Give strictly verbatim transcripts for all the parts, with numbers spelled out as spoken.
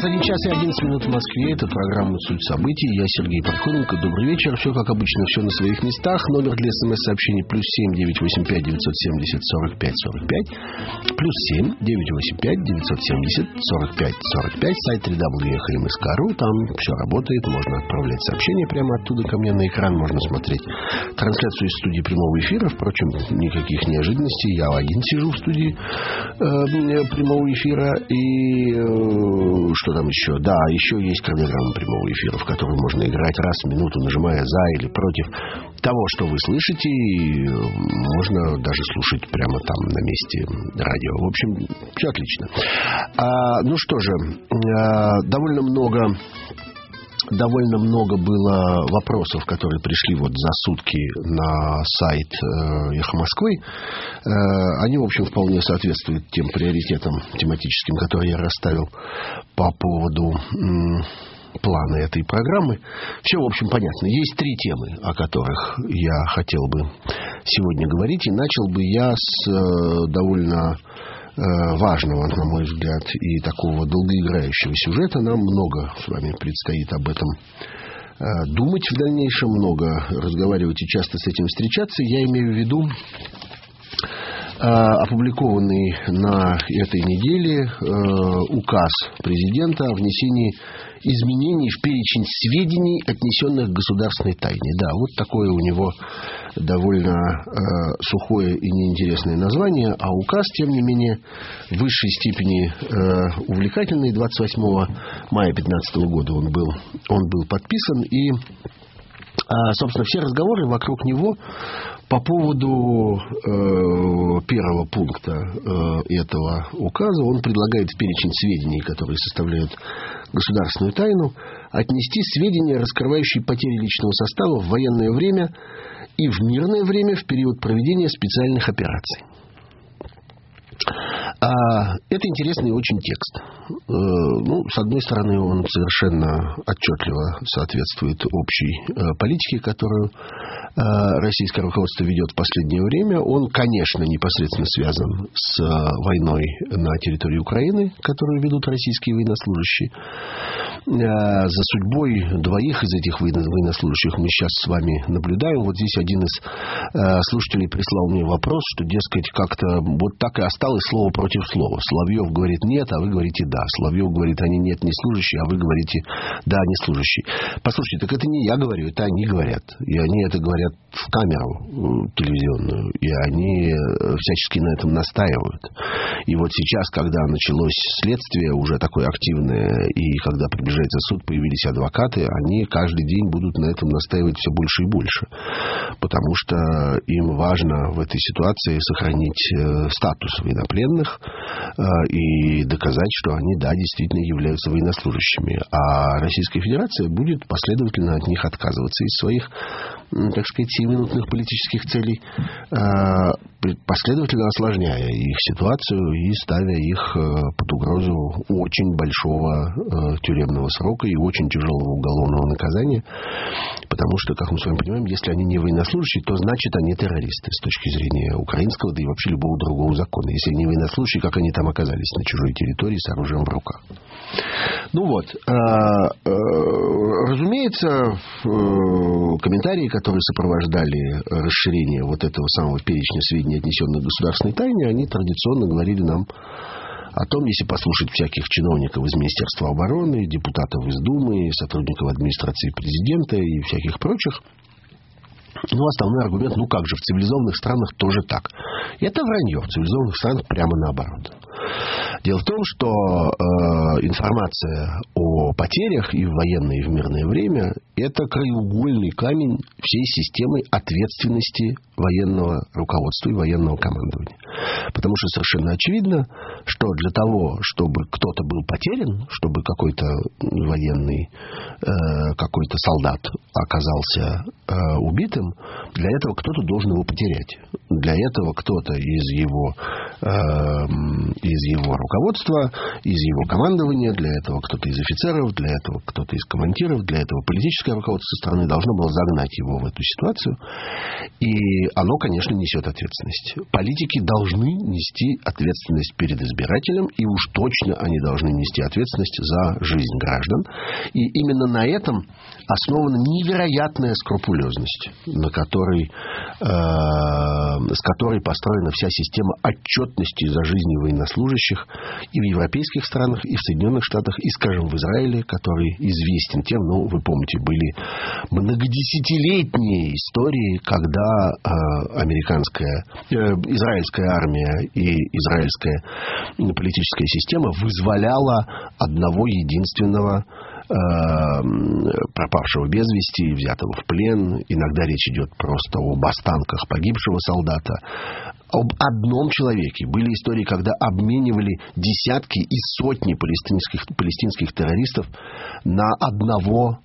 двадцать один час и одиннадцать минут в Москве. Это программа «Суть событий». Я Сергей Пархоменко. Добрый вечер. Все как обычно, все на своих местах. Номер для смс-сообщений плюс семь девятьсот восемьдесят пять девятьсот семьдесят сорок пять сорок пять. Плюс семь девятьсот восемьдесят пять девятьсот семьдесят сорок пять сорок пять. Сайт дабл ю дабл ю дабл ю точка эф эм эс точка ру. Там все работает. Можно отправлять сообщения прямо оттуда ко мне на экран. Можно смотреть трансляцию из студии прямого эфира. Впрочем, никаких неожиданностей. Я один сижу в студии э, прямого эфира. И э, что там еще? Да, еще есть кардиограмма прямого эфира, в которой можно играть раз в минуту, нажимая за или против того, что вы слышите. И можно даже слушать прямо там на месте радио. В общем, все отлично. А, ну что же, а, довольно много... Довольно много было вопросов, которые пришли вот за сутки на сайт э, «Эхо Москвы». Э, они, в общем, вполне соответствуют тем приоритетам тематическим, которые я расставил по поводу м, плана этой программы. Все, в общем, понятно. Есть три темы, о которых я хотел бы сегодня говорить. И начал бы я с э, довольно... важного, на мой взгляд, и такого долгоиграющего сюжета. Нам много с вами предстоит об этом думать в дальнейшем, много разговаривать и часто с этим встречаться. Я имею в виду опубликованный на этой неделе указ президента о внесении изменений в перечень сведений, отнесенных к государственной тайне. Да, вот такое у него довольно э, сухое и неинтересное название, а указ, тем не менее, в высшей степени э, увлекательный. двадцать восьмого мая две тысячи пятнадцатого года он был, он был подписан, и, э, собственно, все разговоры вокруг него по поводу э, первого пункта э, этого указа. Он предлагает в перечень сведений, которые составляют государственную тайну, отнести сведения, раскрывающие потери личного состава в военное время и в мирное время в период проведения специальных операций. А, это интересный очень текст. Ну, с одной стороны, он совершенно отчетливо соответствует общей политике, которую российское руководство ведет в последнее время. Он, конечно, непосредственно связан с войной на территории Украины, которую ведут российские военнослужащие. За судьбой двоих из этих военнослужащих мы сейчас с вами наблюдаем. Вот здесь один из слушателей прислал мне вопрос, что, дескать, как-то вот так и осталось слово против слова. Соловьев говорит нет, а вы говорите да. Соловьев говорит, они нет, не служащие, а вы говорите да, не служащие. Послушайте, так это не я говорю, это они говорят. И они это говорят в камеру телевизионную. И они всячески на этом настаивают. И вот сейчас, когда началось следствие уже такое активное, и когда приближается суд, появились адвокаты, они каждый день будут на этом настаивать все больше и больше. Потому что им важно в этой ситуации сохранить статус военнопленных и доказать, что они, да, действительно являются военнослужащими. А Российская Федерация будет последовательно от них отказываться из своих, так сказать, сиюминутных политических целей, последовательно осложняя их ситуацию и ставя их под угрозу очень большого тюремного срока и очень тяжелого уголовного наказания. Потому что, как мы с вами понимаем, если они не военнослужащие, то значит они террористы с точки зрения украинского, да и вообще любого другого закона. Если они военнослужащие, как они там оказались на чужой территории с оружием в руках. Ну вот, разумеется, комментарии, которые сопровождали расширение вот этого самого перечня сведений, отнесенных к государственной тайне, они традиционно говорили нам о том, если послушать всяких чиновников из Министерства обороны, депутатов из Думы, сотрудников администрации президента и всяких прочих, ну, основной аргумент, ну как же, в цивилизованных странах тоже так. И это вранье. В цивилизованных странах прямо наоборот. Дело в том, что э, информация о потерях и в военное, и в мирное время – это краеугольный камень всей системы ответственности военного руководства и военного командования. Потому что совершенно очевидно, что для того, чтобы кто-то был потерян, чтобы какой-то военный, э, какой-то солдат оказался э, убитым, для этого кто-то должен его потерять. Для этого кто-то из его, э, из его руководства руководства, из его командования, для этого кто-то из офицеров, для этого кто-то из командиров, для этого политическое руководство страны должно было загнать его в эту ситуацию. И оно, конечно, несет ответственность. Политики должны нести ответственность перед избирателем, и уж точно они должны нести ответственность за жизнь граждан. И именно на этом основана невероятная скрупулезность, на которой, э, с которой построена вся система отчетности за жизни военнослужащих и в европейских странах, и в Соединенных Штатах, и, скажем, в Израиле, который известен тем, ну, вы помните, были многодесятилетние истории, когда э, американская, э, израильская армия и израильская политическая система вызволяла одного единственного пропавшего без вести, взятого в плен. Иногда речь идет просто об останках погибшего солдата. Об одном человеке. Были истории, когда обменивали десятки и сотни палестинских, палестинских террористов на одного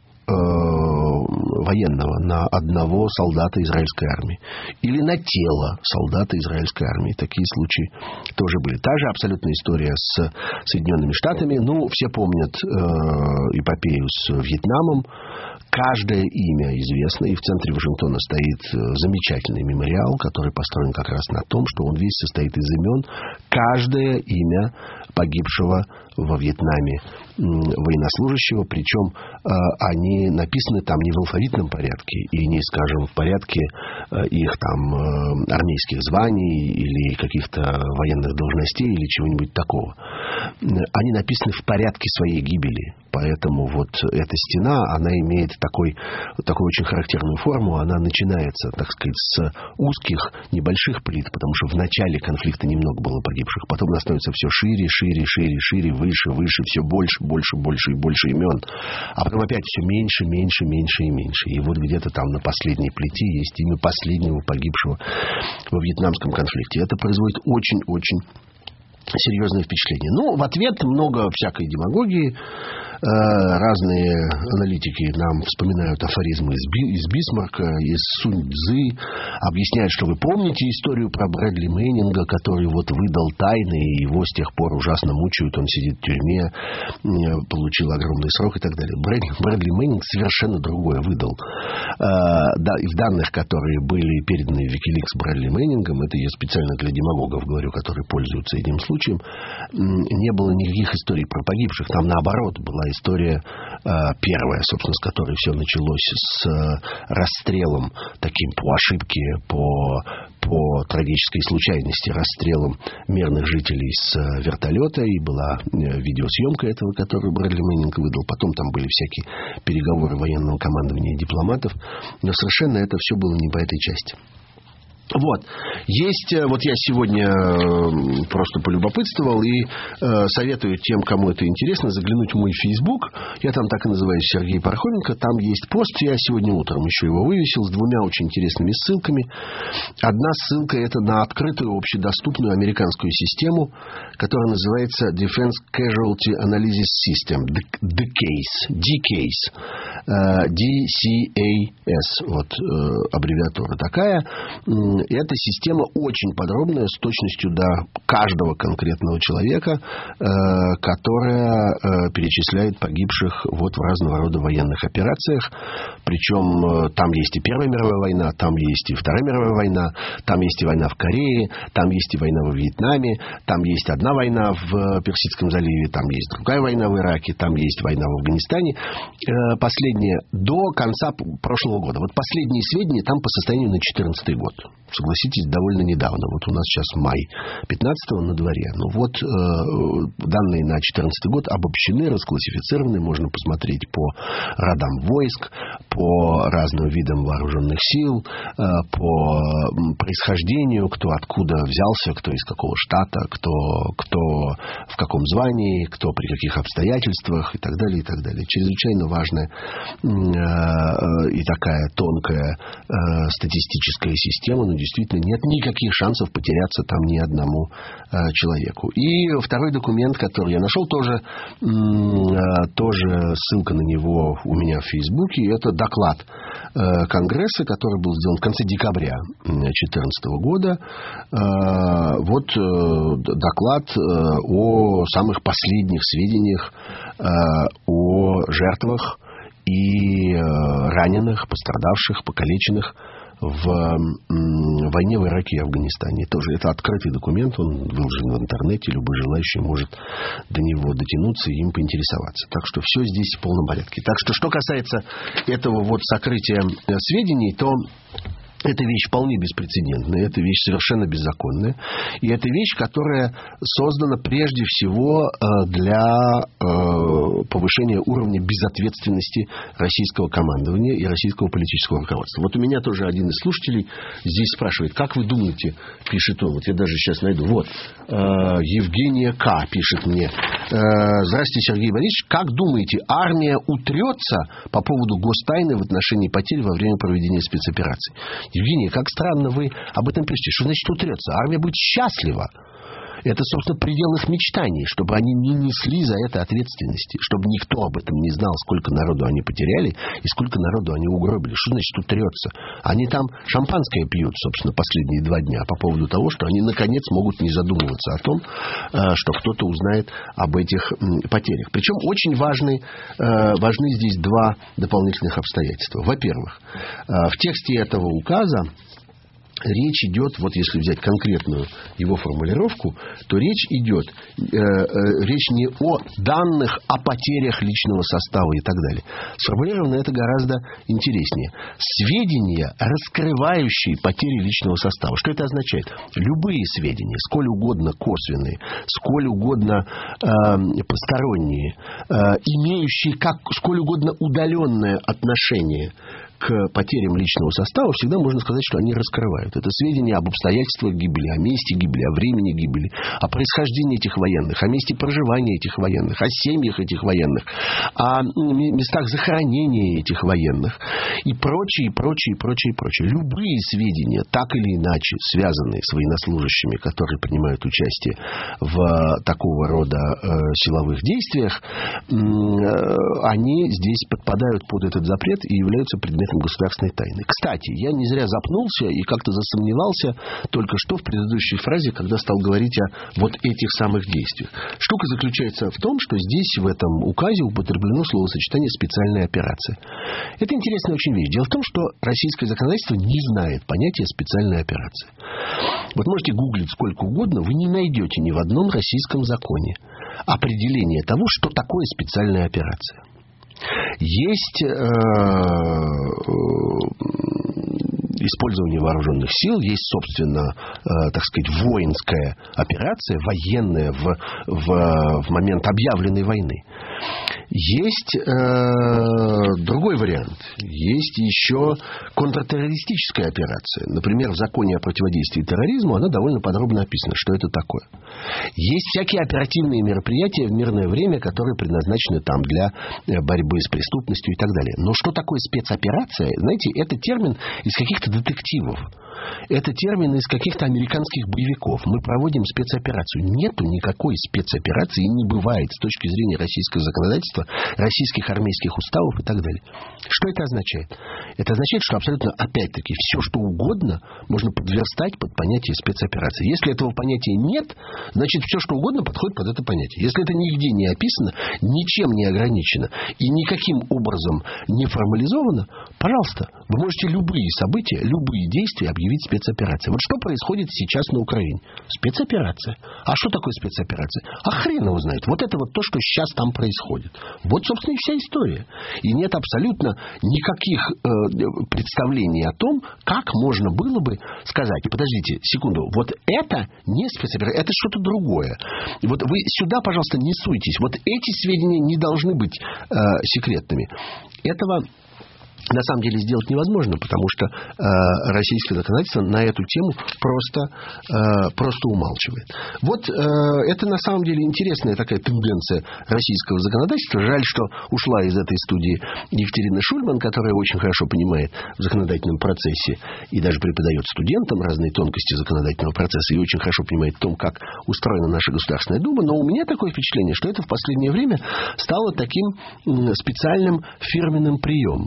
военного, на одного солдата израильской армии. Или на тело солдата израильской армии. Такие случаи тоже были. Та же абсолютная история с Соединенными Штатами. Ну, все помнят э, эпопею с Вьетнамом. Каждое имя известно. И в центре Вашингтона стоит замечательный мемориал, который построен как раз на том, что он весь состоит из имен. Каждое имя погибшего во Вьетнаме военнослужащего, причем э, они написаны там не в алфавитном порядке и не, скажем, в порядке э, их там э, армейских званий или каких-то военных должностей или чего-нибудь такого. Они написаны в порядке своей гибели. Поэтому вот эта стена, она имеет такой, такую очень характерную форму. Она начинается, так сказать, с узких, небольших плит, потому что в начале конфликта немного было погибших. Потом она становится все шире, шире, шире, шире, выше, выше, все больше, больше, больше и больше имен. А потом опять все меньше, меньше, меньше и меньше. И вот где-то там на последней плите есть имя последнего погибшего во вьетнамском конфликте. Это производит очень-очень серьезное впечатление. Ну, в ответ много всякой демагогии. Разные аналитики нам вспоминают афоризмы из, Би, из Бисмарка, из Сунь Цзы, объясняют, что вы помните историю про Брэдли Мэннинга, который вот выдал тайны, и его с тех пор ужасно мучают, он сидит в тюрьме, получил огромный срок и так далее. Брэдли, Брэдли Мэннинг совершенно другое выдал. Да, и в данных, которые были переданы в Wikileaks Брэдли Мэннингом, это я специально для демагогов говорю, которые пользуются этим случаем, не было никаких историй про погибших. Там наоборот была история э, первая, собственно, с которой все началось, с э, расстрелом, таким по ошибке, по, по трагической случайности, расстрелом мирных жителей с э, вертолета. И была э, видеосъемка этого, которую Брэдли Мэннинг выдал. Потом там были всякие переговоры военного командования и дипломатов. Но совершенно это все было не по этой части. Вот. Есть, вот я сегодня просто полюбопытствовал и э, советую тем, кому это интересно, заглянуть в мой Facebook. Я там так и называюсь, Сергей Пархоменко. Там есть пост, я сегодня утром еще его вывесил, с двумя очень интересными ссылками. Одна ссылка — это на открытую общедоступную американскую систему, которая называется Defense Casualty Analysis System, ди кейс, ди кейс, ди си эй эс, вот аббревиатура такая. И эта система очень подробная, с точностью до каждого конкретного человека, э, которая э, перечисляет погибших вот в разного рода военных операциях. Причем э, там есть и Первая мировая война, там есть и Вторая мировая война, там есть и война в Корее, там есть и война во Вьетнаме, там есть одна война в Персидском заливе, там есть другая война в Ираке, там есть война в Афганистане. Э, последняя до конца прошлого года. Вот последние сведения там по состоянию на две тысячи четырнадцатый год. Согласитесь, довольно недавно. Вот у нас сейчас май пятнадцатого на дворе. Ну вот э, данные на две тысячи четырнадцатый год обобщены, расклассифицированы. Можно посмотреть по родам войск, по разным видам вооруженных сил, э, по происхождению, кто откуда взялся, кто из какого штата, кто, кто в каком звании, кто при каких обстоятельствах и так далее, и так далее. Чрезвычайно важная э, и такая тонкая э, статистическая система, но действительно нет никаких шансов потеряться там ни одному э, человеку. И второй документ, который я нашел, тоже, э, тоже ссылка на него у меня в Фейсбуке, это доклад Конгресса, который был сделан в конце декабря две тысячи четырнадцатого года. Вот доклад о самых последних сведениях о жертвах и раненых, пострадавших, покалеченных в войне в Ираке и Афганистане. Тоже это открытый документ, он выложен в интернете, любой желающий может до него дотянуться и им поинтересоваться. Так что все здесь в полном порядке. Так что, что касается этого вот сокрытия сведений, то эта вещь вполне беспрецедентная, это вещь совершенно беззаконная. И это вещь, которая создана прежде всего для повышения уровня безответственности российского командования и российского политического руководства. Вот у меня тоже один из слушателей здесь спрашивает, как вы думаете, пишет он, вот я даже сейчас найду, вот, Евгения К. пишет мне, здравствуйте, Сергей Борисович, как думаете, армия утрется по поводу гостайны в отношении потерь во время проведения спецопераций? Евгения, как странно вы об этом пишете. Что значит утрется? Армия будет счастлива. Это, собственно, предел их мечтаний, чтобы они не несли за это ответственности, чтобы никто об этом не знал, сколько народу они потеряли и сколько народу они угробили. Что значит утрется? Они там шампанское пьют, собственно, последние два дня по поводу того, что они, наконец, могут не задумываться о том, что кто-то узнает об этих потерях. Причем очень важны, важны здесь два дополнительных обстоятельства. Во-первых, в тексте этого указа речь идет, вот если взять конкретную его формулировку, то речь идет, э, э, речь не о данных о потерях личного состава и так далее. Сформулировано это гораздо интереснее. Сведения, раскрывающие потери личного состава. Что это означает? Любые сведения, сколь угодно косвенные, сколь угодно э, посторонние, э, имеющие как, сколь угодно удаленное отношение к потерям личного состава, всегда можно сказать, что они раскрывают. Это сведения об обстоятельствах гибели, о месте гибели, о времени гибели, о происхождении этих военных, о месте проживания этих военных, о семьях этих военных, о местах захоронения этих военных и прочее, прочее, прочее, прочее. Любые сведения, так или иначе связанные с военнослужащими, которые принимают участие в такого рода э, силовых действиях, э, они здесь подпадают под этот запрет и являются предметом государственной тайны. Кстати, я не зря запнулся и как-то засомневался только что в предыдущей фразе, когда стал говорить о вот этих самых действиях. Штука заключается в том, что здесь в этом указе употреблено словосочетание «специальная операция». Это интересная очень вещь. Дело в том, что российское законодательство не знает понятия «специальная операция». Вот можете гуглить сколько угодно, вы не найдете ни в одном российском законе определение того, что такое специальная операция. Есть э, использование вооруженных сил, есть, собственно, э, так сказать, воинская операция, военная в, в, в момент объявленной войны. Есть э, другой вариант. Есть еще контртеррористическая операция. Например, в законе о противодействии терроризму она довольно подробно описана, что это такое. Есть всякие оперативные мероприятия в мирное время, которые предназначены там для борьбы с преступностью и так далее. Но что такое спецоперация? Знаете, это термин из каких-то детективов. Это термин из каких-то американских боевиков. Мы проводим спецоперацию. Нету никакой спецоперации и не бывает с точки зрения российского законодательства, российских армейских уставов и так далее. Что это означает? Это означает, что абсолютно, опять-таки, все, что угодно можно подверстать под понятие спецоперации. Если этого понятия нет, значит, все, что угодно подходит под это понятие. Если это нигде не описано, ничем не ограничено и никаким образом не формализовано, пожалуйста, вы можете любые события, любые действия объявить спецоперацией. Вот что происходит сейчас на Украине? Спецоперация. А что такое спецоперация? А хрен его знает. Вот это вот то, что сейчас там происходит. Вот, собственно, и вся история. И нет абсолютно никаких э, представлений о том, как можно было бы сказать, подождите, секунду, вот это не спецоперация, это что-то другое. Вот вы сюда, пожалуйста, не суйтесь. Вот эти сведения не должны быть э, секретными. Этого на самом деле сделать невозможно, потому что э, российское законодательство на эту тему просто, э, просто умалчивает. Вот э, это на самом деле интересная такая тенденция российского законодательства. Жаль, что ушла из этой студии Екатерина Шульман, которая очень хорошо понимает в законодательном процессе и даже преподает студентам разные тонкости законодательного процесса и очень хорошо понимает в том, как устроена наша Государственная Дума. Но у меня такое впечатление, что это в последнее время стало таким специальным фирменным приемом. Ну,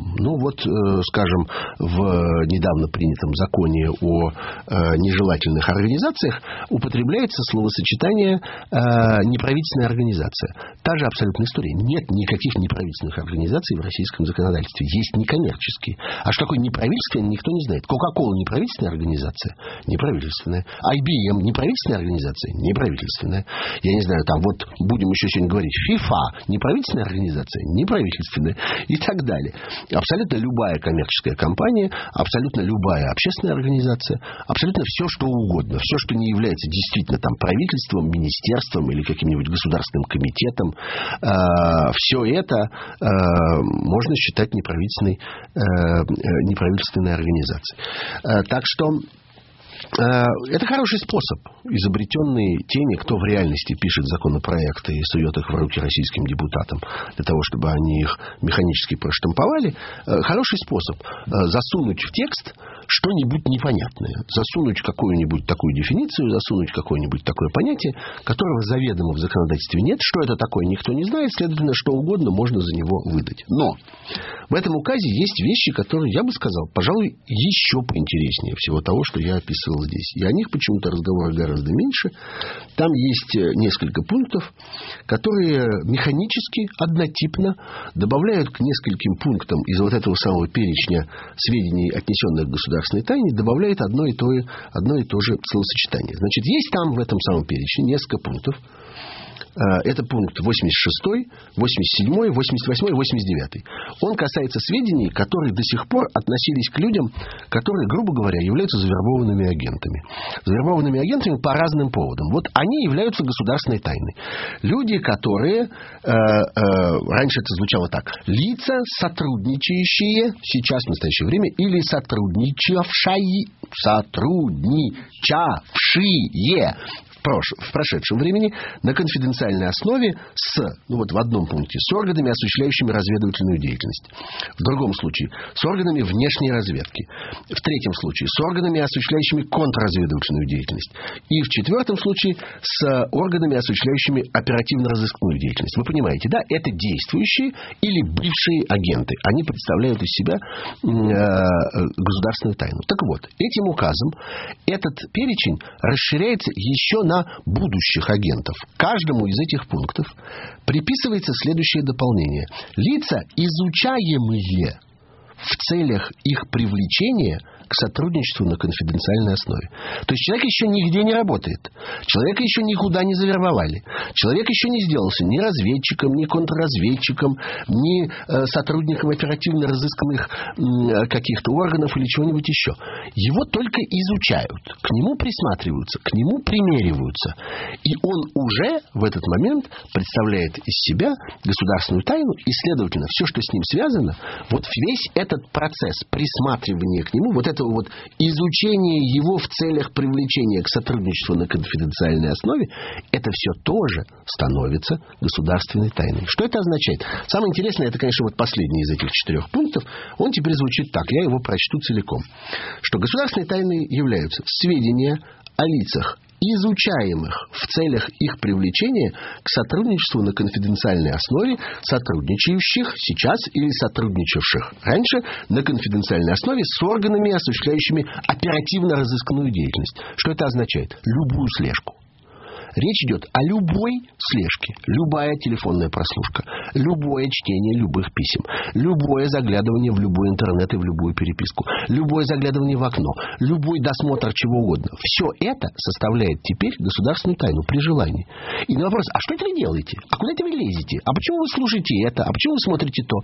вот, скажем, в недавно принятом законе о нежелательных организациях употребляется словосочетание «неправительственная организация». Та же абсолютная история. Нет никаких неправительственных организаций в российском законодательстве. Есть некоммерческие. А что такое неправительственное, никто не знает. Кока-кола неправительственная организация? Неправительственная. ай би эм неправительственная организация? Неправительственная. Я не знаю, там вот будем еще сегодня говорить. ФИФА неправительственная организация? Неправительственная. И так далее. Абсолютно любая коммерческая компания, абсолютно любая общественная организация, абсолютно все, что угодно. Все, что не является действительно там правительством, министерством или каким-нибудь государственным комитетом, э, все это э, можно считать неправительственной, э, неправительственной организацией. Э, так что это хороший способ, изобретенный теми, кто в реальности пишет законопроекты и сует их в руки российским депутатам, для того, чтобы они их механически проштамповали. Хороший способ засунуть в текст что-нибудь непонятное. Засунуть какую-нибудь такую дефиницию, засунуть какое-нибудь такое понятие, которого заведомо в законодательстве нет. Что это такое, никто не знает. Следовательно, что угодно можно за него выдать. Но в этом указе есть вещи, которые, я бы сказал, пожалуй, еще поинтереснее всего того, что я описывал здесь. И о них почему-то разговора гораздо меньше. Там есть несколько пунктов, которые механически, однотипно добавляют к нескольким пунктам из вот этого самого перечня сведений, отнесенных к государственной тайне, добавляет одно и то, одно и то же словосочетание. Значит, есть там в этом самом перечне несколько пунктов. Это пункт восемьдесят шестой, восемьдесят седьмой, восемьдесят восьмой и восемьдесят девятый. Он касается сведений, которые до сих пор относились к людям, которые, грубо говоря, являются завербованными агентами. Завербованными агентами по разным поводам. Вот они являются государственной тайной. Люди, которые... Э, э, раньше это звучало так. Лица, сотрудничающие, сейчас в настоящее время, или сотрудничавшие, сотрудничавшие... в прошедшем времени на конфиденциальной основе с, ну вот в одном пункте, с органами, осуществляющими разведывательную деятельность. В другом случае, с органами внешней разведки. В третьем случае, с органами, осуществляющими контрразведывательную деятельность. И в четвертом случае, с органами, осуществляющими оперативно-розыскную деятельность. Вы понимаете, да? Это действующие или бывшие агенты. Они представляют из себя э, государственную тайну. Так вот, этим указом этот перечень расширяется еще на будущих агентов. Каждому из этих пунктов приписывается следующее дополнение. Лица, изучаемые в целях их привлечения к сотрудничеству на конфиденциальной основе. То есть человек еще нигде не работает. Человека еще никуда не завербовали. Человек еще не сделался ни разведчиком, ни контрразведчиком, ни э, сотрудником оперативно-розыскных э, каких-то органов или чего-нибудь еще. Его только изучают. К нему присматриваются, к нему примериваются. И он уже в этот момент представляет из себя государственную тайну, и, следовательно, все, что с ним связано, вот весь этот процесс присматривания к нему, вот этого вот изучения его в целях привлечения к сотрудничеству на конфиденциальной основе, это все тоже становится государственной тайной. Что это означает? Самое интересное, это, конечно, вот последний из этих четырех пунктов. Он теперь звучит так, я его прочту целиком. Что государственной тайной являются сведения о лицах, изучаемых в целях их привлечения к сотрудничеству на конфиденциальной основе, сотрудничающих сейчас или сотрудничавших раньше на конфиденциальной основе с органами, осуществляющими оперативно-розыскную деятельность. Что это означает? Любую слежку. Речь идет о любой слежке. Любая телефонная прослушка. Любое чтение любых писем. Любое заглядывание в любой интернет и в любую переписку. Любое заглядывание в окно. Любой досмотр чего угодно. Все это составляет теперь государственную тайну при желании. И на вопрос, а что это вы делаете? А куда это вы лезете? А почему вы слушаете это? А почему вы смотрите то?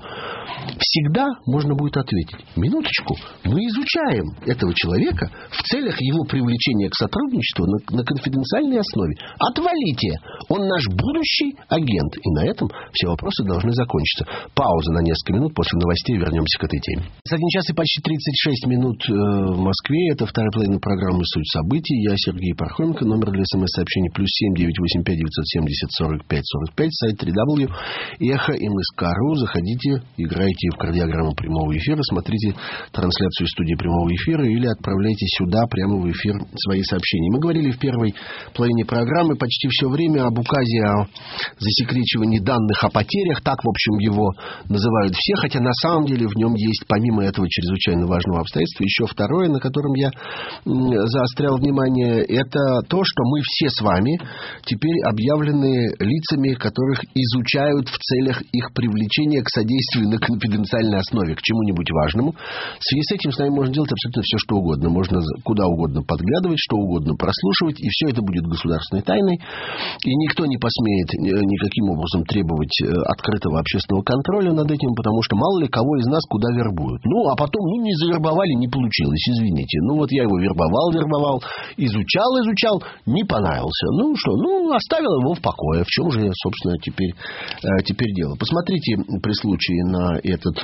Всегда можно будет ответить. Минуточку. Мы изучаем этого человека в целях его привлечения к сотрудничеству на, на конфиденциальной основе. Отвалите! Он наш будущий агент. И на этом все вопросы должны закончиться. Пауза на несколько минут. После новостей вернемся к этой теме. один час и почти тридцать шесть минут в Москве. Это вторая половина программы «Суть событий». Я Сергей Пархоменко. Номер для смс-сообщений плюс семь девятьсот восемьдесят пять девятьсот семьдесят сорок пять сорок пять. Сайт три дабл ю эхо эм эс ка точка ру. Заходите, играйте в кардиограмму прямого эфира, смотрите трансляцию студии прямого эфира или отправляйте сюда прямо в эфир свои сообщения. Мы говорили в первой половине программы программы почти все время об указе о засекречивании данных о потерях. Так, в общем, его называют все, хотя на самом деле в нем есть, помимо этого чрезвычайно важного обстоятельства, еще второе, на котором я заострял внимание, это то, что мы все с вами теперь объявлены лицами, которых изучают в целях их привлечения к содействию на конфиденциальной основе, к чему-нибудь важному. В связи с этим с нами можно делать абсолютно все, что угодно. Можно куда угодно подглядывать, что угодно прослушивать, и все это будет государственной тайной. И никто не посмеет никаким образом требовать открытого общественного контроля над этим, потому что мало ли кого из нас куда вербуют. Ну, а потом, ну, не завербовали, не получилось, извините. Ну, вот я его вербовал, вербовал, изучал, изучал, не понравился. Ну, что, ну, оставил его в покое. В чем же, собственно, теперь, теперь дело? Посмотрите при случае на этот...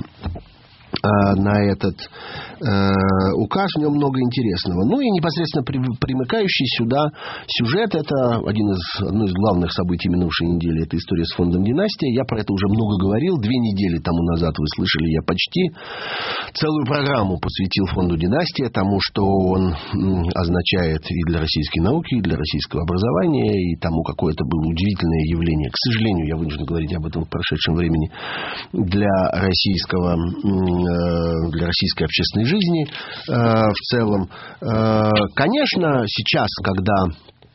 на этот э, указ, в нем много интересного. Ну и непосредственно при, примыкающий сюда сюжет, это один из, одно из главных событий минувшей недели, это история с фондом «Династия». Я про это уже много говорил. Две недели тому назад, вы слышали, я почти целую программу посвятил фонду «Династия», тому, что он м, означает и для российской науки, и для российского образования, и тому, какое это было удивительное явление. К сожалению, я вынужден говорить об этом в прошедшем времени, для российского для российской общественной жизни э, в целом. Э, конечно, сейчас, когда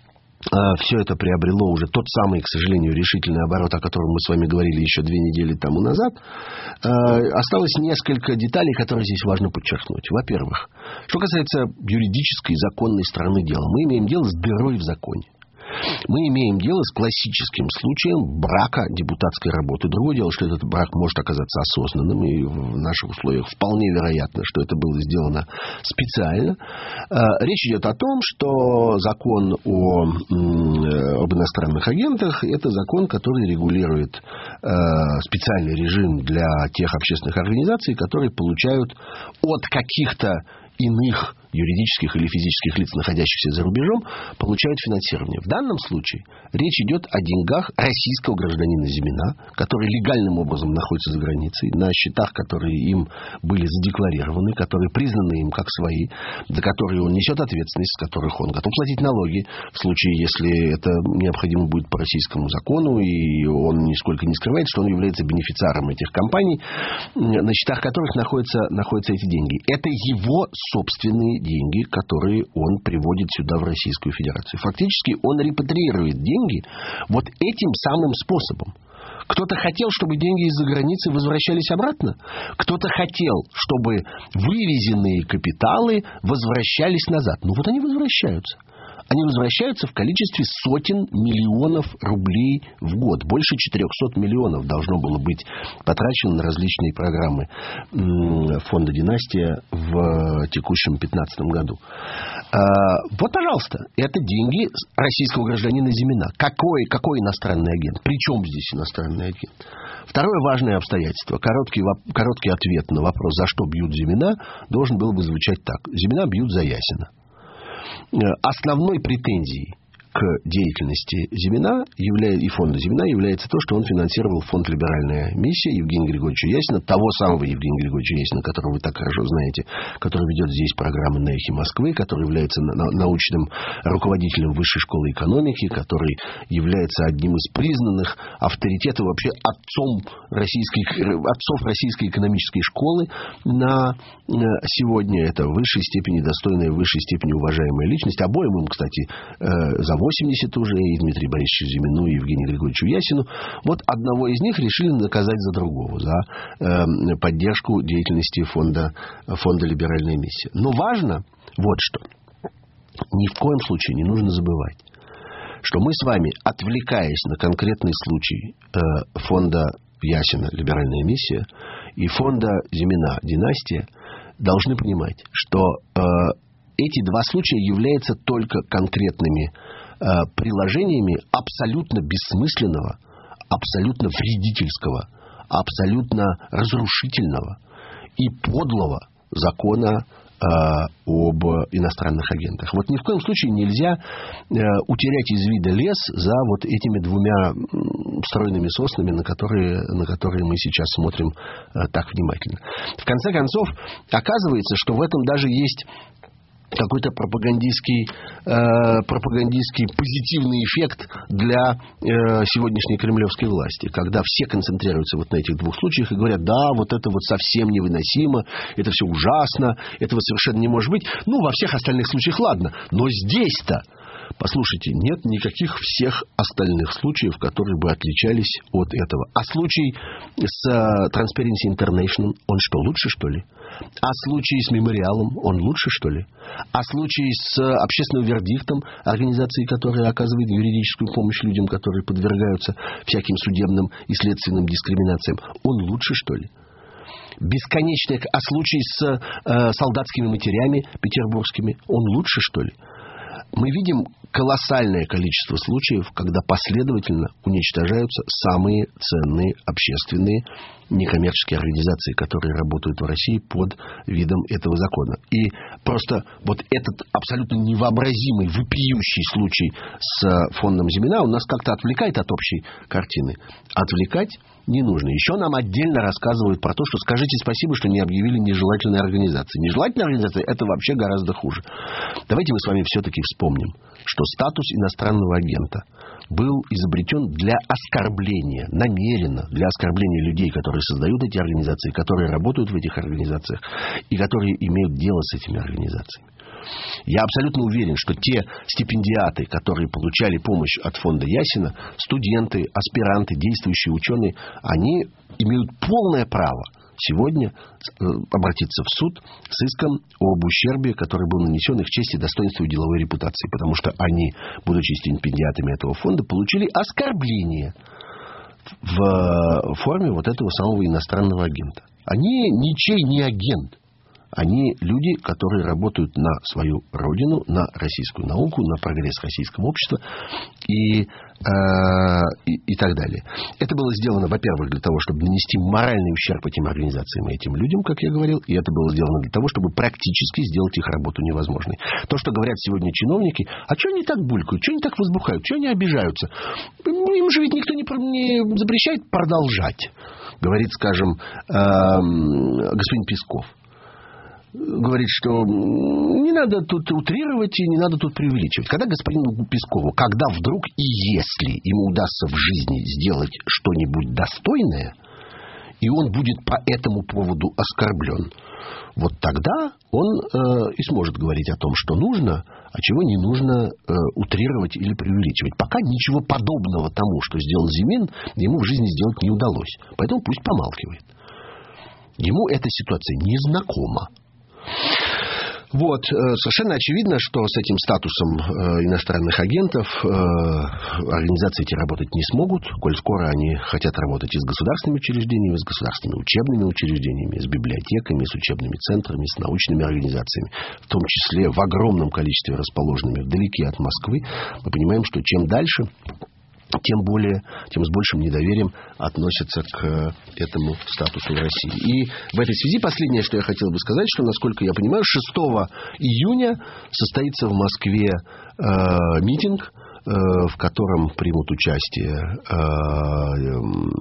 э, все это приобрело уже тот самый, к сожалению, решительный оборот, о котором мы с вами говорили еще две недели тому назад, э, осталось несколько деталей, которые здесь важно подчеркнуть. Во-первых, что касается юридической, законной стороны дела, мы имеем дело с дырой в законе. Мы имеем дело с классическим случаем брака депутатской работы. Другое дело, что этот брак может оказаться осознанным, и в наших условиях вполне вероятно, что это было сделано специально. Речь идет о том, что закон о, об иностранных агентах – это закон, который регулирует специальный режим для тех общественных организаций, которые получают от каких-то иных юридических или физических лиц, находящихся за рубежом, получают финансирование. В данном случае речь идет о деньгах российского гражданина Зимина, который легальным образом находится за границей, на счетах, которые им были задекларированы, которые признаны им как свои, за которые он несет ответственность, с которых он готов платить налоги, в случае, если это необходимо будет по российскому закону, и он нисколько не скрывает, что он является бенефициаром этих компаний, на счетах которых находятся, находятся эти деньги. Это его собственные деньги, которые он приводит сюда, в Российскую Федерацию. Фактически он репатриирует деньги вот этим самым способом. Кто-то хотел, чтобы деньги из-за границы возвращались обратно. Кто-то хотел, чтобы вывезенные капиталы возвращались назад. Ну вот они возвращаются. Они возвращаются в количестве сотен миллионов рублей в год. Больше четырехсот миллионов должно было быть потрачено на различные программы фонда «Династия» в текущем пятнадцатом году. Вот, пожалуйста, это деньги российского гражданина Зимина. Какой, какой иностранный агент? Причем здесь иностранный агент? Второе важное обстоятельство. Короткий, короткий ответ на вопрос, за что бьют Зимина, должен был бы звучать так. Зимина бьют за Ясина. Основной претензией к деятельности Зимина и фонда Зимина является то, что он финансировал фонд «Либеральная миссия» Евгения Григорьевича Ясина, того самого Евгения Григорьевича Ясина, которого вы так хорошо знаете, который ведет здесь программы на «Эхе Москвы», который является научным руководителем Высшей школы экономики, который является одним из признанных авторитетов, вообще отцом российской, отцов российской экономической школы на сегодня. Это в высшей степени достойная, в высшей степени уважаемая личность. Обоим им, кстати, за восемьдесят уже, и Дмитрию Борисовичу Зимину, и Евгению Григорьевичу Ясину. Вот одного из них решили наказать за другого, за э, поддержку деятельности фонда, фонда «Либеральная миссия». Но важно вот что. Ни в коем случае не нужно забывать, что мы с вами, отвлекаясь на конкретный случай э, фонда Ясина «Либеральная миссия» и фонда Зимина «Династия», должны понимать, что э, эти два случая являются только конкретными э, приложениями абсолютно бессмысленного, абсолютно вредительского, абсолютно разрушительного и подлого закона э, об иностранных агентах. Вот ни в коем случае нельзя э, утерять из вида лес за вот этими двумя стройными соснами, на которые, на которые мы сейчас смотрим э, так внимательно. В конце концов, оказывается, что в этом даже есть какой-то пропагандистский, э, пропагандистский позитивный эффект для э, сегодняшней кремлевской власти, когда все концентрируются вот на этих двух случаях и говорят, да, вот это вот совсем невыносимо, это все ужасно, этого совершенно не может быть. Ну, во всех остальных случаях ладно, но здесь-то, послушайте, нет никаких всех остальных случаев, которые бы отличались от этого. А случай с Transparency International, он что, лучше, что ли? А случай с мемориалом, он лучше, что ли? А случай с общественным вердиктом, организацией, которая оказывает юридическую помощь людям, которые подвергаются всяким судебным и следственным дискриминациям, он лучше, что ли? Бесконечный, а случай с э, солдатскими матерями петербургскими, он лучше, что ли? Мы видим колоссальное количество случаев, когда последовательно уничтожаются самые ценные общественные некоммерческие организации, которые работают в России под видом этого закона. И просто вот этот абсолютно невообразимый, вопиющий случай с фондом Зимина, он нас как-то отвлекает от общей картины. Отвлекать не нужно. Еще нам отдельно рассказывают про то, что скажите спасибо, что не объявили нежелательной организации. Нежелательная организация – это вообще гораздо хуже. Давайте мы с вами все-таки вспомним, что статус иностранного агента был изобретен для оскорбления, намеренно для оскорбления людей, которые создают эти организации, которые работают в этих организациях и которые имеют дело с этими организациями. Я абсолютно уверен, что те стипендиаты, которые получали помощь от фонда Ясина, студенты, аспиранты, действующие ученые, они имеют полное право сегодня обратиться в суд с иском об ущербе, который был нанесен их чести, достоинству и деловой репутации, потому что они, будучи стипендиатами этого фонда, получили оскорбление в форме вот этого самого иностранного агента. Они ничей не агент. Они люди, которые работают на свою родину, на российскую науку, на прогресс российского общества и, э, и, и так далее. Это было сделано, во-первых, для того, чтобы нанести моральный ущерб этим организациям и этим людям, как я говорил, и это было сделано для того, чтобы практически сделать их работу невозможной. То, что говорят сегодня чиновники, а что они так булькают, что они так возбухают, что они обижаются? Им же ведь никто не, не запрещает продолжать, говорит, скажем, э, господин Песков. Говорит, что не надо тут утрировать и не надо тут преувеличивать. Когда господину Пескову, когда вдруг и если ему удастся в жизни сделать что-нибудь достойное, и он будет по этому поводу оскорблен, вот тогда он э, и сможет говорить о том, что нужно, а чего не нужно э, утрировать или преувеличивать. Пока ничего подобного тому, что сделал Зимин, ему в жизни сделать не удалось. Поэтому пусть помалкивает. Ему эта ситуация не знакома. Вот, совершенно очевидно, что с этим статусом э, иностранных агентов э, организации эти работать не смогут, коль скоро они хотят работать и с государственными учреждениями, с государственными учебными учреждениями, с библиотеками, с учебными центрами, с научными организациями, в том числе в огромном количестве расположенными вдалеке от Москвы. Мы понимаем, что чем дальше, тем более, тем с большим недоверием относятся к этому статусу в России. И в этой связи последнее, что я хотел бы сказать, что, насколько я понимаю, шестого июня состоится в Москве э, митинг, э, в котором примут участие э,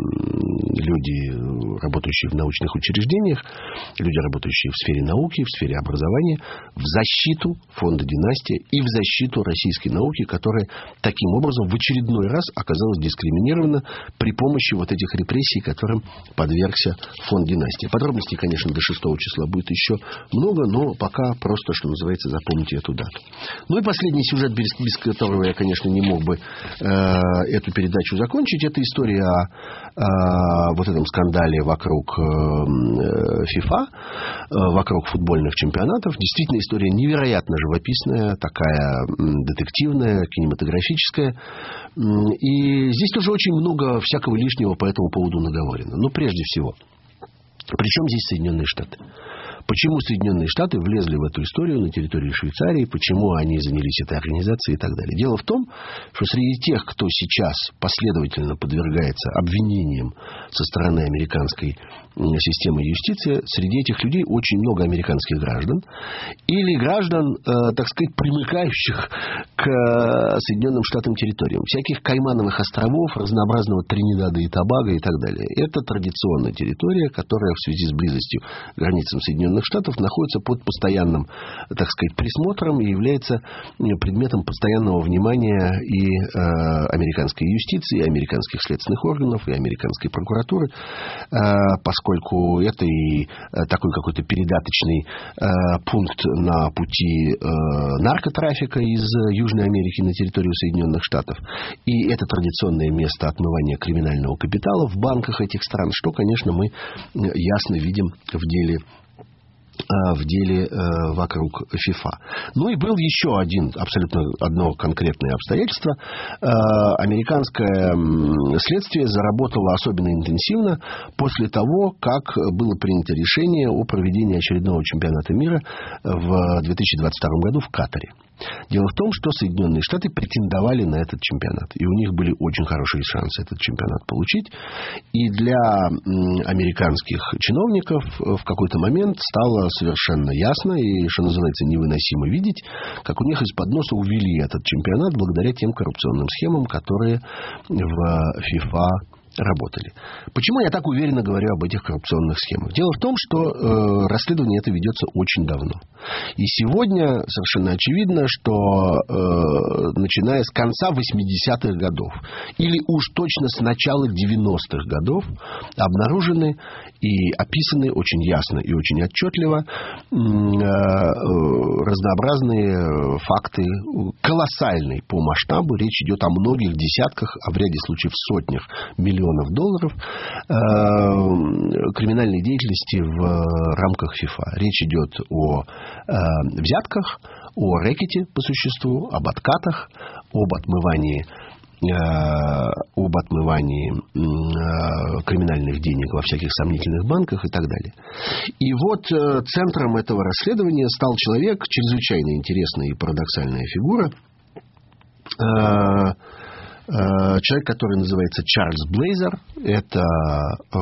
люди, работающие в научных учреждениях, люди, работающие в сфере науки, в сфере образования, в защиту фонда «Династия» и в защиту российской науки, которая таким образом в очередной раз оказалась дискриминирована при помощи вот этих репрессий, которым подвергся фонд «Династия». Подробностей, конечно, до шестого числа будет еще много, но пока просто, что называется, запомните эту дату. Ну и последний сюжет, без, без которого я, конечно, не мог бы э, эту передачу закончить, это история о э, вот этом скандале вокруг э, ФИФА, э, вокруг футбольных чемпионатов. Действительно, история невероятно живописная, такая детективная, кинематографическая. И здесь тоже очень много всякого лишнего по этому поводу наговорено. Но прежде всего, при чем здесь Соединенные Штаты? Почему Соединенные Штаты влезли в эту историю на территории Швейцарии, почему они занялись этой организацией и так далее. Дело в том, что среди тех, кто сейчас последовательно подвергается обвинениям со стороны американской системы юстиции, среди этих людей очень много американских граждан или граждан, э, так сказать, примыкающих к Соединенным Штатам территориям. Всяких Каймановых островов, разнообразного Тринидада и Тобаго и так далее. Это традиционная территория, которая в связи с близостью к границам Соединенных Соединенных Штатов находится под постоянным, так сказать, присмотром и является предметом постоянного внимания и э, американской юстиции, и американских следственных органов, и американской прокуратуры, э, поскольку это и такой какой-то передаточный э, пункт на пути э, наркотрафика из Южной Америки на территорию Соединенных Штатов. И это традиционное место отмывания криминального капитала в банках этих стран, что, конечно, мы ясно видим в деле в деле э, вокруг ФИФА. Ну и был еще один, абсолютно одно конкретное обстоятельство. Э, американское следствие заработало особенно интенсивно после того, как было принято решение о проведении очередного чемпионата мира в две тысячи двадцать втором году в Катаре. Дело в том, что Соединенные Штаты претендовали на этот чемпионат. И у них были очень хорошие шансы этот чемпионат получить. И для американских чиновников в какой-то момент стало совершенно ясно и, что называется, невыносимо видеть, как у них из-под носа увели этот чемпионат благодаря тем коррупционным схемам, которые в ФИФА работали. Почему я так уверенно говорю об этих коррупционных схемах? Дело в том, что э, расследование это ведется очень давно. И сегодня совершенно очевидно, что э, начиная с конца восьмидесятых годов или уж точно с начала девяностых годов обнаружены и описаны очень ясно и очень отчетливо э, разнообразные факты, колоссальные по масштабу. Речь идет о многих десятках, а в ряде случаев сотнях миллионов долларов э, криминальной деятельности в рамках ФИФА. Речь идет о э, взятках, о рэкете по существу, об откатах, об отмывании э, об отмывании э, криминальных денег во всяких сомнительных банках и так далее. И вот э, центром этого расследования стал человек, чрезвычайно интересная и парадоксальная фигура, э, человек, который называется Чарльз Блейзер. Это э,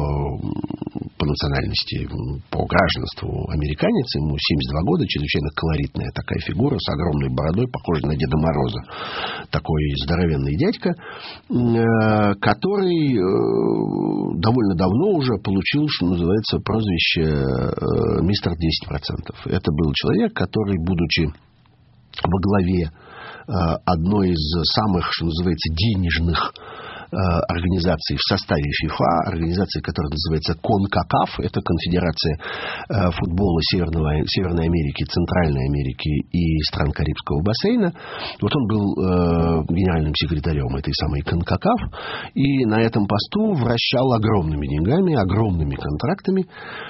по национальности, по гражданству американец. Ему семьдесят два года. Чрезвычайно колоритная такая фигура с огромной бородой, похожая на Деда Мороза. Такой здоровенный дядька, э, который э, довольно давно уже получил, что называется, прозвище э, мистер десять процентов. Это был человек, который, будучи во главе одной из самых, что называется, денежных организаций в составе ФИФА, организации, которая называется КОНКАКАФ, это Конфедерация футбола Северного, Северной Америки, Центральной Америки и стран Карибского бассейна. Вот он был э, генеральным секретарем этой самой КОНКАКАФ и на этом посту вращал огромными деньгами, огромными контрактами.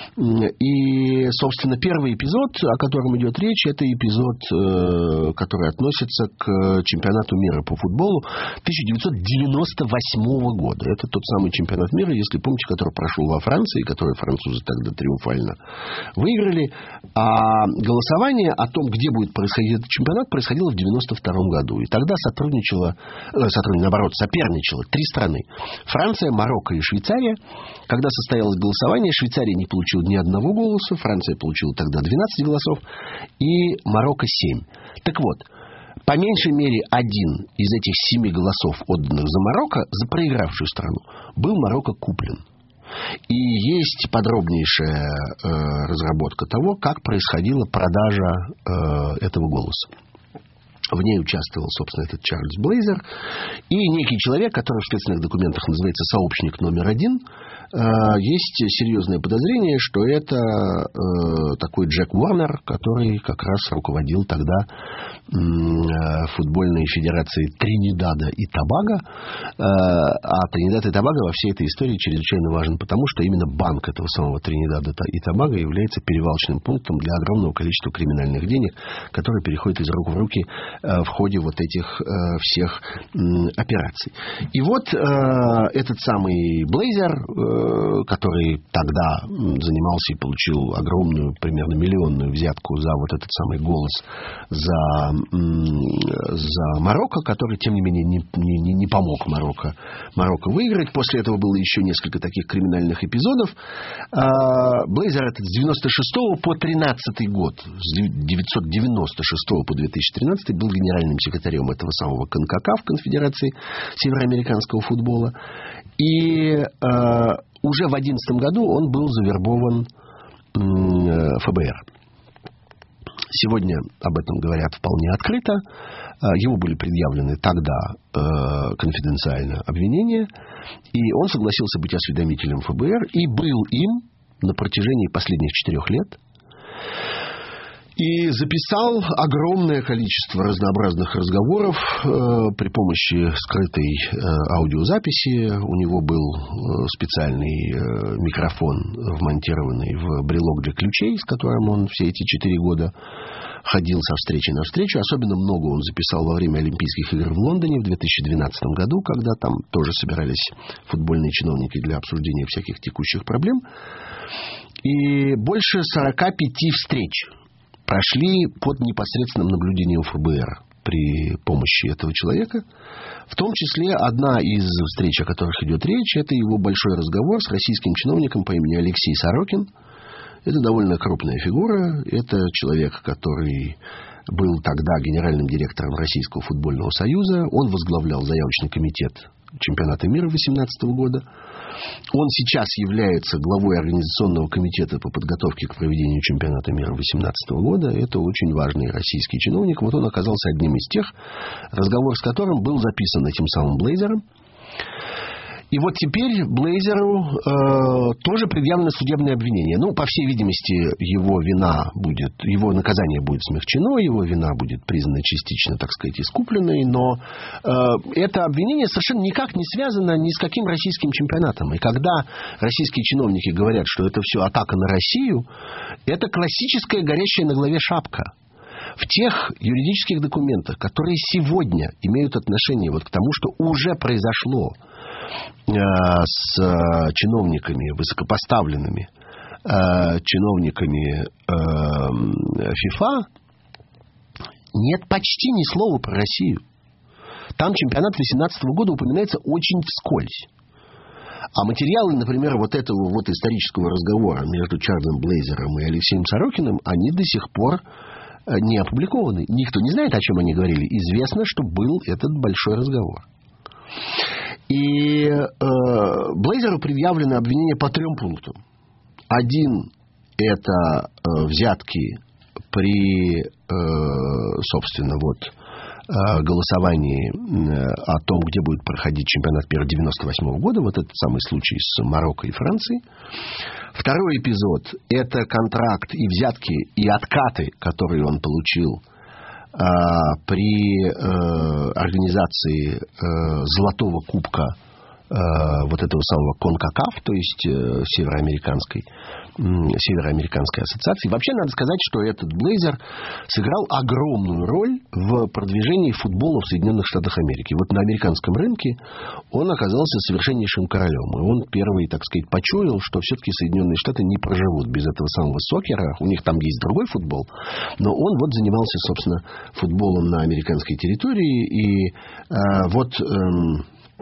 И, собственно, первый эпизод, о котором идет речь, это эпизод, э, который относится к чемпионату мира по футболу тысяча девятьсот девяносто восьмого года. Это тот самый чемпионат мира, если помните, который прошел во Франции, который французы тогда триумфально выиграли. А голосование о том, где будет происходить этот чемпионат, происходило в девяносто втором году. И тогда сотрудничало, сотрудничало, наоборот, соперничало три страны. Франция, Марокко и Швейцария. Когда состоялось голосование, Швейцария не получила ни одного голоса, Франция получила тогда двенадцать голосов и Марокко семь. Так вот, по меньшей мере один из этих семи голосов, отданных за Марокко, за проигравшую страну, был Марокко куплен. И есть подробнейшая э, разработка того, как происходила продажа э, этого голоса. В ней участвовал, собственно, этот Чарльз Блейзер и некий человек, который в следственных документах называется сообщник номер один. Есть серьезное подозрение, что это э, такой Джек Уорнер, который как раз руководил тогда э, футбольной федерацией Тринидада и Тобаго. Э, а Тринидад и Тобаго во всей этой истории чрезвычайно важен, потому что именно банк этого самого Тринидада и Тобаго является перевалочным пунктом для огромного количества криминальных денег, которые переходят из рук в руки э, в ходе вот этих э, всех э, операций. И вот э, этот самый Блейзер, э, который тогда занимался и получил огромную, примерно миллионную взятку за вот этот самый голос за, за Марокко, который, тем не менее, не, не, не помог Марокко, Марокко выиграть. После этого было еще несколько таких криминальных эпизодов. Блейзер этот с девяносто шестого по тринадцатый год, с девятьсот девяносто шестого по две тысячи тринадцатый был генеральным секретарем этого самого КОНКАКАФ, Конфедерации североамериканского футбола. И э, уже в две тысячи одиннадцатом году он был завербован эф бэ эр. Сегодня об этом говорят вполне открыто. Ему были предъявлены тогда э, конфиденциально обвинения, и он согласился быть осведомителем эф бэ эр и был им на протяжении последних четырех лет. И записал огромное количество разнообразных разговоров э, при помощи скрытой э, аудиозаписи. У него был э, специальный э, микрофон, вмонтированный в брелок для ключей, с которым он все эти четыре года ходил со встречи на встречу. Особенно много он записал во время Олимпийских игр в Лондоне в две тысячи двенадцатом году, когда там тоже собирались футбольные чиновники для обсуждения всяких текущих проблем. И больше сорока пяти встреч прошли под непосредственным наблюдением эф бэ эр при помощи этого человека. В том числе одна из встреч, о которых идет речь, это его большой разговор с российским чиновником по имени Алексей Сорокин. Это довольно крупная фигура. Это человек, который был тогда генеральным директором Российского футбольного союза. Он возглавлял заявочный комитет чемпионата мира две тысячи восемнадцатого года. Он сейчас является главой организационного комитета по подготовке к проведению чемпионата мира две тысячи восемнадцатого года. Это очень важный российский чиновник. Вот он оказался одним из тех, разговор с которым был записан этим самым Блейзером. И вот теперь Блейзеру э, тоже предъявлено судебное обвинение. Ну, по всей видимости, его вина будет, его наказание будет смягчено, его вина будет признана частично, так сказать, искупленной, но э, это обвинение совершенно никак не связано ни с каким российским чемпионатом. И когда российские чиновники говорят, что это все атака на Россию, это классическая горящая на голове шапка. В тех юридических документах, которые сегодня имеют отношение вот к тому, что уже произошло с чиновниками, высокопоставленными чиновниками ФИФА, нет почти ни слова про Россию. Там чемпионат две тысячи восемнадцатого года упоминается очень вскользь. А материалы, например, вот этого вот исторического разговора между Чарльзом Блейзером и Алексеем Сорокиным, они до сих пор не опубликованы. Никто не знает, о чем они говорили. Известно, что был этот большой разговор. И э, Блейзеру предъявлены обвинения по трем пунктам. Один – это э, взятки при, э, собственно, вот, э, голосовании э, о том, где будет проходить чемпионат мира девяносто восьмого года. Вот этот самый случай с Марокко и Францией. Второй эпизод – это контракт и взятки, и откаты, которые он получил при э, организации э, Золотого кубка э, вот этого самого конкакаф, то есть э, североамериканской, э, североамериканской ассоциации. Вообще надо сказать, что этот Блейзер сыграл огромную роль в продвижении футбола в Соединенных Штатах Америки. Вот на американском рынке он оказался совершеннейшим королем. И он первый, так сказать, почуял, что все-таки Соединенные Штаты не проживут без этого самого сокера. У них там есть другой футбол. Но он вот занимался, собственно, футболом на американской территории. И э, вот... Э,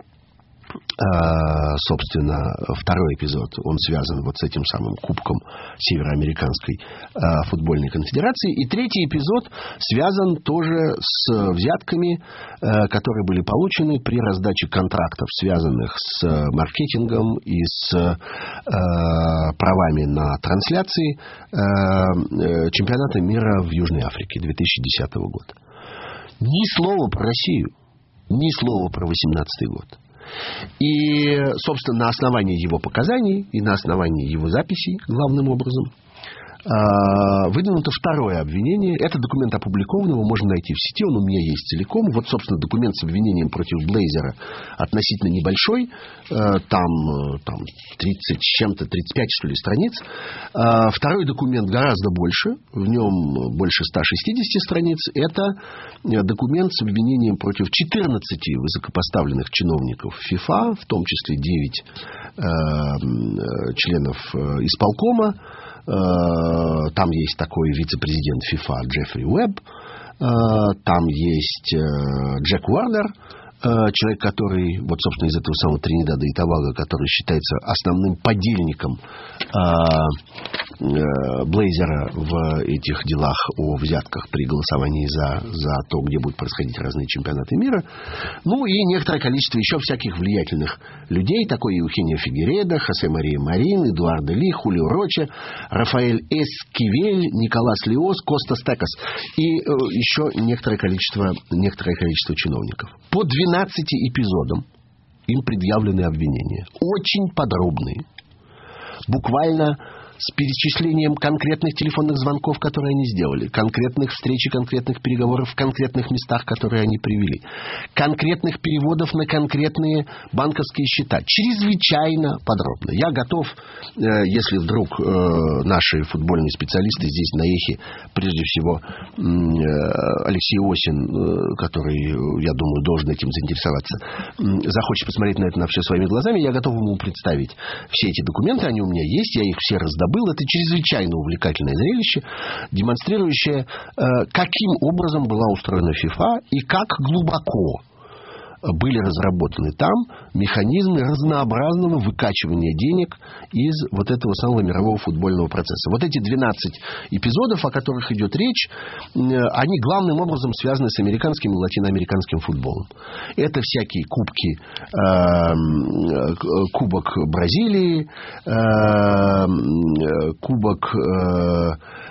собственно, второй эпизод, он связан вот с этим самым кубком Североамериканской футбольной конфедерации. И третий эпизод связан тоже с взятками, которые были получены при раздаче контрактов, связанных с маркетингом и с правами на трансляции чемпионата мира в Южной Африке две тысячи десятого года. Ни слова про Россию, ни слова про восемнадцатый год. И, собственно, на основании его показаний и на основании его записей, главным образом, выдвинуто второе обвинение. Этот документ опубликован, его можно найти в сети, он у меня есть целиком. Вот, собственно, документ с обвинением против Блейзера относительно небольшой. Там, там тридцать с чем-то, тридцать пять, что ли, страниц. Второй документ гораздо больше. В нем больше ста шестидесяти страниц. Это документ с обвинением против четырнадцати высокопоставленных чиновников ФИФА, в том числе девять членов исполкома. Там есть такой вице-президент ФИФА Джеффри Уэбб. Там есть Джек Уорнер, человек, который, вот, собственно, из этого самого Тринидада и Тобаго, который считается основным подельником Блейзера в этих делах о взятках при голосовании за, за то, где будут происходить разные чемпионаты мира. Ну и некоторое количество еще всяких влиятельных людей, такой Евхения Фигередо, Хосе Мария Марин, Эдуардо Ли, Хулио Роче, Рафаэль Эскивель, Николас Лиос, Костас Текас и э, еще некоторое количество, некоторое количество чиновников. По двенадцати эпизодам им предъявлены обвинения. Очень подробные. Буквально с перечислением конкретных телефонных звонков, которые они сделали, конкретных встреч и конкретных переговоров в конкретных местах, которые они привели, конкретных переводов на конкретные банковские счета. Чрезвычайно подробно. Я готов, если вдруг наши футбольные специалисты здесь на Эхе, прежде всего Алексей Осин, который, я думаю, должен этим заинтересоваться, захочет посмотреть на это на все своими глазами, я готов ему представить все эти документы. Они у меня есть, я их все раздобыл. Был. Это чрезвычайно увлекательное зрелище, демонстрирующее, э, каким образом была устроена ФИФА и как глубоко были разработаны там механизмы разнообразного выкачивания денег из вот этого самого мирового футбольного процесса. Вот эти двенадцать эпизодов, о которых идет речь, они главным образом связаны с американским и латиноамериканским футболом. Это всякие кубки, э, кубок Бразилии, э, кубок э,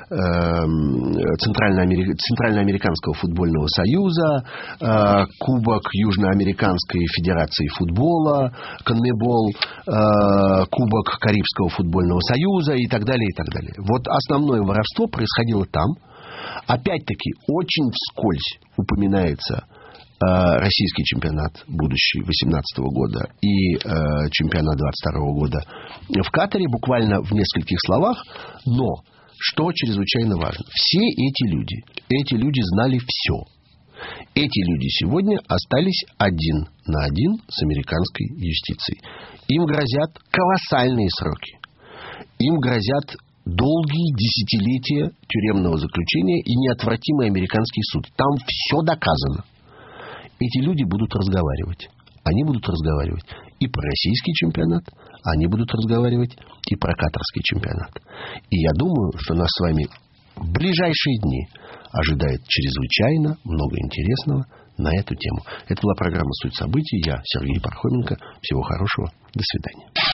Центральноамериканского футбольного союза, кубок Южноамериканской федерации футбола, Конмебол, кубок Карибского футбольного союза и так далее, и так далее. Вот основное воровство происходило там. Опять-таки, очень вскользь упоминается российский чемпионат будущий восемнадцатого года и э, чемпионат двадцать второго года в Катаре, буквально в нескольких словах, но что чрезвычайно важно, все эти люди, эти люди знали все. Эти люди сегодня остались один на один с американской юстицией. Им грозят колоссальные сроки. Им грозят долгие десятилетия тюремного заключения и неотвратимый американский суд. Там все доказано. Эти люди будут разговаривать. Они будут разговаривать и про российский чемпионат, они будут разговаривать и про катарский чемпионат. И я думаю, что нас с вами в ближайшие дни ожидает чрезвычайно много интересного на эту тему. Это была программа «Суть событий». Я Сергей Пархоменко. Всего хорошего. До свидания.